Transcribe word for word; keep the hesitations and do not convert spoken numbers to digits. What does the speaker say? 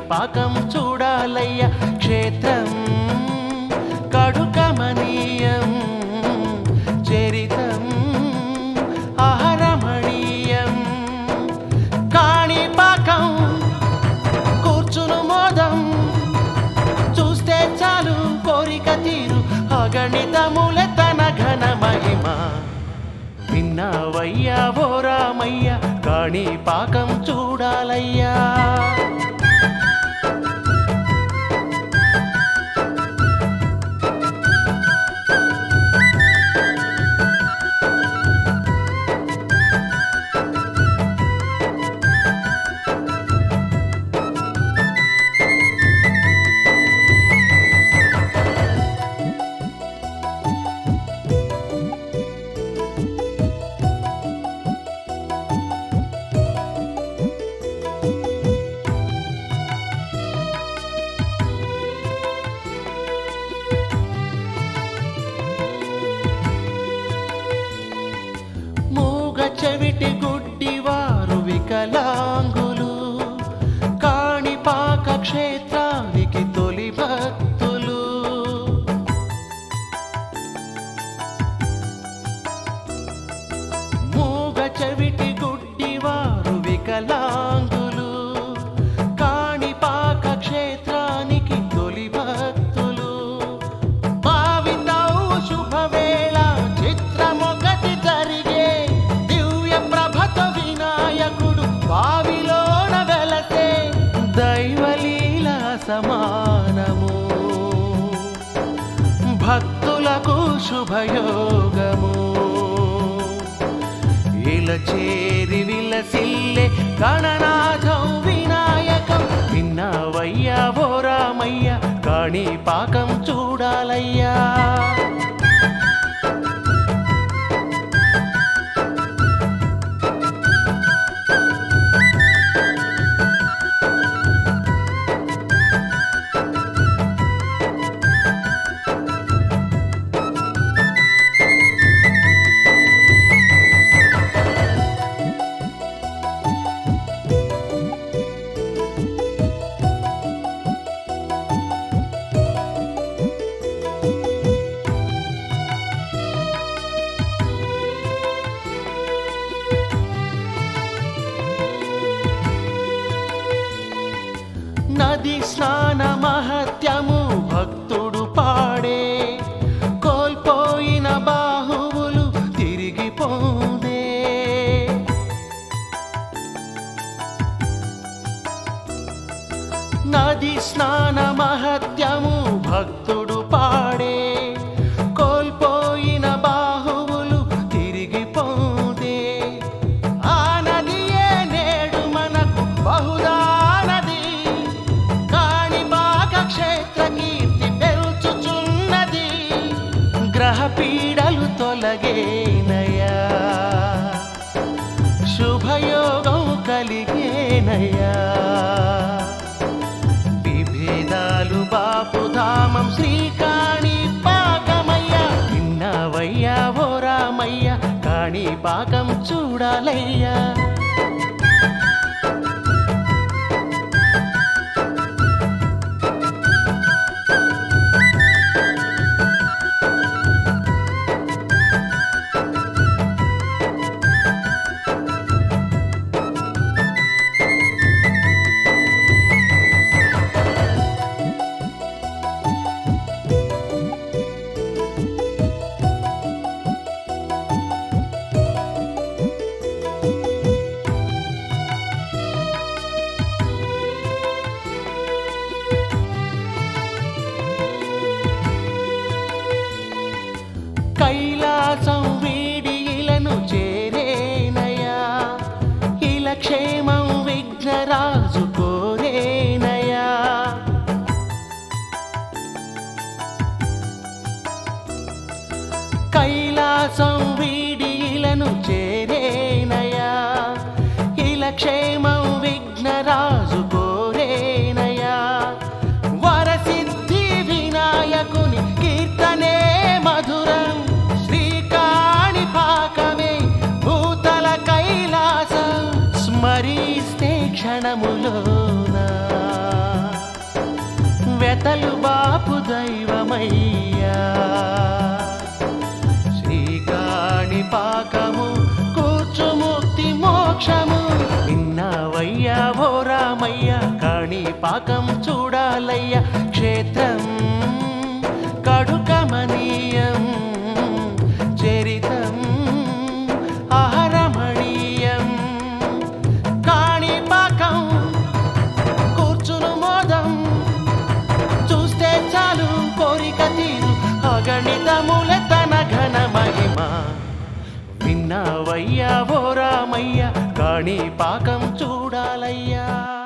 కాణిపాకం చూడాలయ్యా. క్షేత్రం కడుకమనీయం, చరితం అహరమణీయం. కాణిపాకం కూర్చును మోదం, చూస్తే చాలు కోరిక తీరు. అగణితములే తన ఘన మహిమ. విన్నావయ్యా ఓ రామయ్య, కాణిపాకం చూడాలయ్యా. చెవిటి గుడ్డివారు వికలాంగులు, కాణిపాక క్షేత్రానికి తొలి భక్తులు. మూగ చెవిటి గుడ్డివారు వికలాంగులు, కాణిపాక క్షేత్రానికి తొలి భక్తులు. భావితౌ శుభవేళ చిత్రమొకటి జరిగే, బావిలోన వెలసే దైవలీల సమానము. భక్తులకు శుభయోగము, ఇలా చేరి విలసిల్లే గణనాథం వినాయకం. విన్నావయ్యా ఓ రామయ్య, కాణిపాకం చూడాలయ్యా. నది స్నాన మహత్యము భక్తుడు పాడే, కోల్పోయిన బాహువులు తిరిగి పోదే. నది స్నాన మహత్యము భక్తుడు పాడే, కోల్పోయిన బాహువులు తిరిగి పోదే. ఆ నదియే నేడు మనకు బహుదా గ్రహ పీడలు తొలగేనయ్యా, శుభయోగం కలిగేనయ్యా. విభేదాలు బాపుధామం శ్రీ కాణిపాకమయ్యా. విన్నావయ్యా ఓ రామయ్య, కాణిపాకం చూడాలయ్యా. కైలాసం వీడి ఇలను చేరేనయా, ఇలా క్షేమం విఘ్నరాజు కోరేనయా. కైలాసం వీడి ఇలను చేరేనయా, ఇలా క్షేమం విఘ్నరాజు కోరేనయా. వరసిద్ధి వినాయకుని కీర్తనే మధురం, స్మరిస్తే క్షణములోనా వెంకలు బాపు దైవమయ్యా శ్రీకాణి పాకము కూర్చుముక్తి మోక్షము విన్నావయ్యా ఓ రామయ్య కాణి పాకం చూడాలయ్యా క్షేత్రం కడుకమనీయం చరితం ఆరమణీయం కాణి పాకం కూర్చును మోదం చూస్తే చాలు కోరిక తీరు అగణితముల తన ఘన మహిమ విన్నావయ్యా ఓ రామయ్య కాణి పాకం చూడాలయ్యా